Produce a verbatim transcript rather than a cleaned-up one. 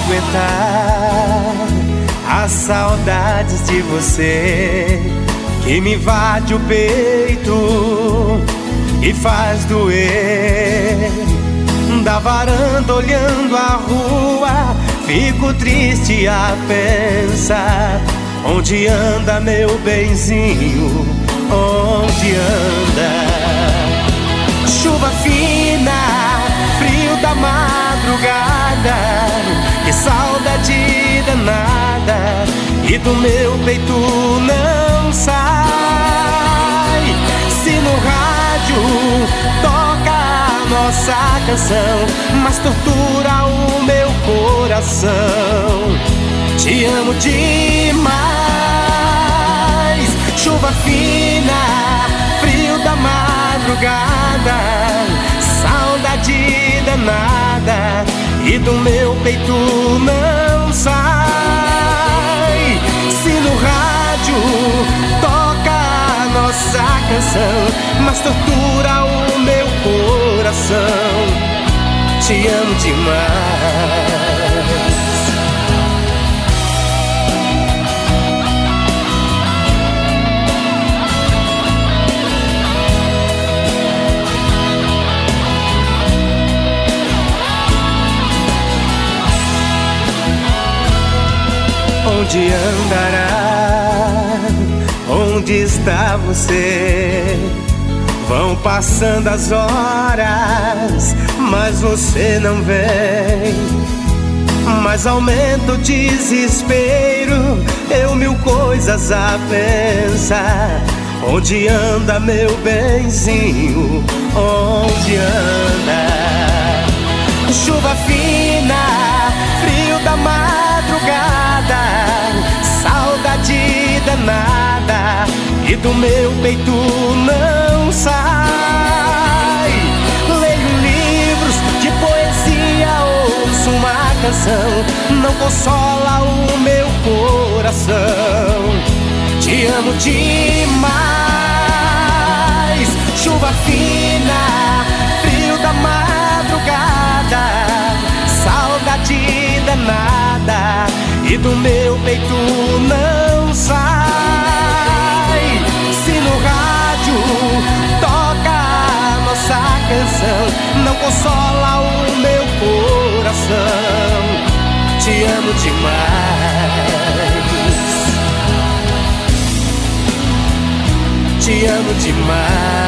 aguentar as saudades de você, que me invade o peito e faz doer. Da varanda olhando a rua, fico triste a pensar: onde anda meu benzinho? Onde anda? Chuva fina, frio da madrugada, que saudade danada, e do meu peito não sai. Se no rádio toca a nossa canção, mas tortura o meu coração. Te amo demais. Chuva fina, frio da madrugada, saudade danada, e do meu peito não sai. Se no rádio toca a nossa canção, mas tortura o meu coração. Te amo demais. Onde andará? Onde está você? Vão passando as horas, mas você não vem. Mas aumenta o desespero, eu mil coisas a pensar. Onde anda meu benzinho? Onde anda? Chuva fina, frio da madrugada, saudade danada, e do meu peito não sai. Leio livros de poesia, ouço uma canção, não consola o meu coração. Te amo demais. Chuva fina, frio da madrugada, saudade danada, e do meu peito não sai. Se no rádio toca a nossa canção, não consola o meu coração. Te amo demais. Te amo demais.